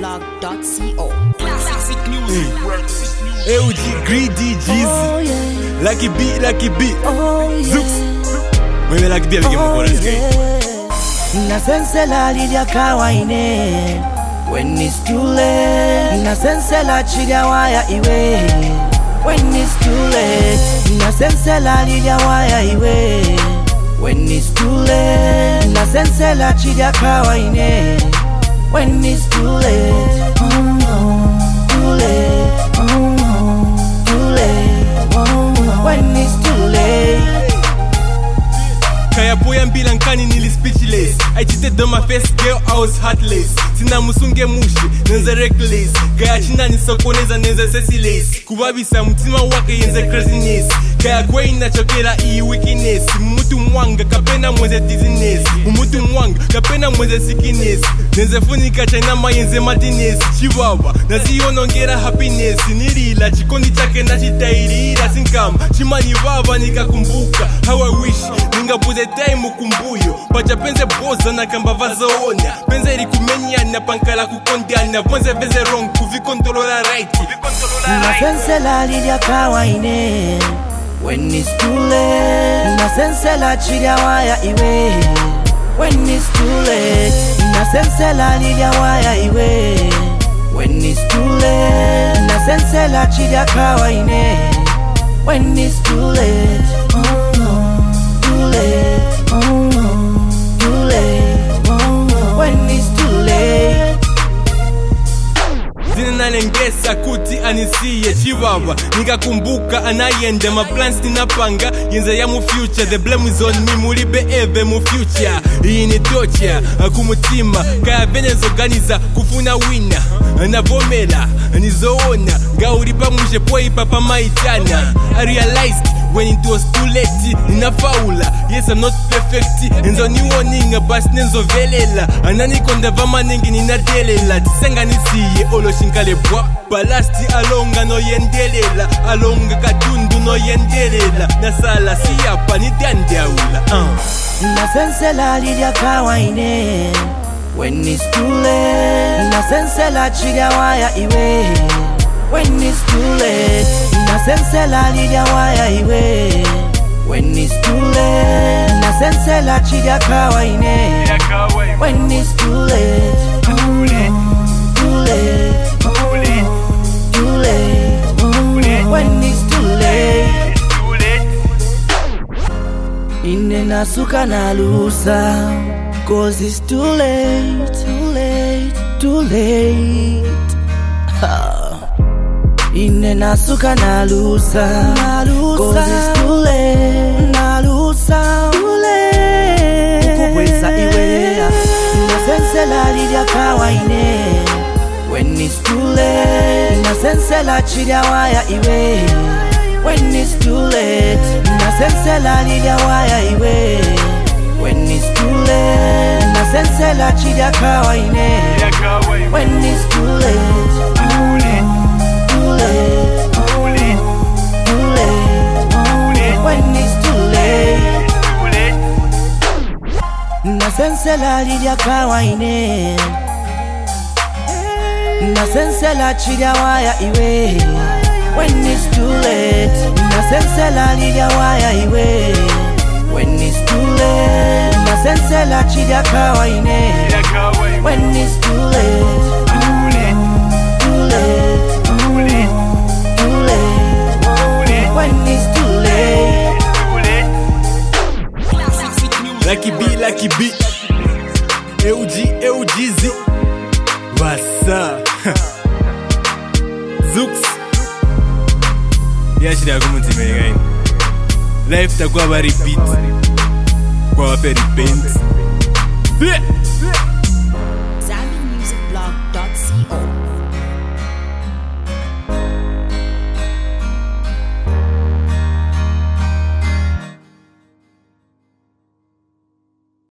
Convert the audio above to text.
NigerBlog.co. Classic music. AOG, Greedy, Jeezy. Lucky beat. Zooks. Mwenye Lucky beat avike mkora skate. Nasensela lidia kawaine when it's too late. Nasensela chidia waya iwe when it's too late. Nasensela lidia waya iwe when it's too late. Nasensela chidia kawaine when it's too late. Oh no, too late. Oh no, too late. Oh no, when it's too late. Kaya boya mbila nkani nili speechless. I cheated on my first girl, I was heartless. Sina musunge mushi, nenze reckless. Kaya china nisokoneza nenze senseless. Kubabisa mtima wake yenze craziness. Kaya kwe inachokera iyi weakness. Mumutu mwanga kapena mwenze dizziness. Mumutu mwanga kapena mwenze sickness. Nenze funika chainama yenze madness. Chiwawa, nazionongera happiness. Nilila, chikondi chake na chitairira. Sinkama, chimani baba nikakumbuka. How I wish, ningapuze time ukumbuyo. Pacha penze boza na kamba vazoona. Penze rikumenya na pankala kukondana. Ponze veze wrong, kuvikondolola right. Nasensela lidia kawaine when it's too late. Nasensela chidia waya iwe when it's too late. Nasensela lidia waya iwe when it's too late. Nasensela chidia kawaine when it's too late. Oh no, too late. Oh no, too late. Oh no, when it's too late. Zina nalengesa kuti anisiye chiwawa. Nikakumbuka anayende my plans ninapanga. Yenze ya mu future, the blame is on me. Mulibe eve mu future. Iyi ni torture kumutima. Kaya venezoganiza kufuna wina. Navomela, nizoona. Gauripa mushe poi papa maitana. I realized when it was too late. Ninafaula, yes I'm not perfect. Enzo ni warning, bas nenzo velela. Anani konda vama nengi ninadelela. Tisenga nisiye olo shinkale bwa. Balasti alonga no yendelela. Alonga kadundu no yendelela. Nasala siyapa ni dandiaula. Nasensela lidia kawaine when it's too late. Nasensela chidia waya iwe when it's too late. Nasensela lidia waya iwe when it's too late. Nasensela chidia kawaine when it's too late. Oh no, too late. Oh no, too late. Oh no, when it's too late. Ine nasuka na lusa, cause it's too late, too late, too late. Ine nasuka na lusa, cause it's too late, na lusa, too late. Ukubweza iwe, nasensela lidia kawaine when it's too late. Nasensela chidia waya iwe when it's too late. Nasensela lidia waya iwe when it's too late. Nasensela chidia kawaine when it's too late. Too late. Too late. Too late. When it's too late. Nasensela lidia kawaine. Nasensela chidia waya iwe when it's too late. Nasensela lidia waya iwe when it's too late. Nasensela chidia kawaine when it's too late. Too late. Too late. When it's too late. Lucky beat. AOG, Jeezy. What's up? Zooks. Yashida yakumunti mengaini. Life takuwa ba repeat. Kwa wape repent.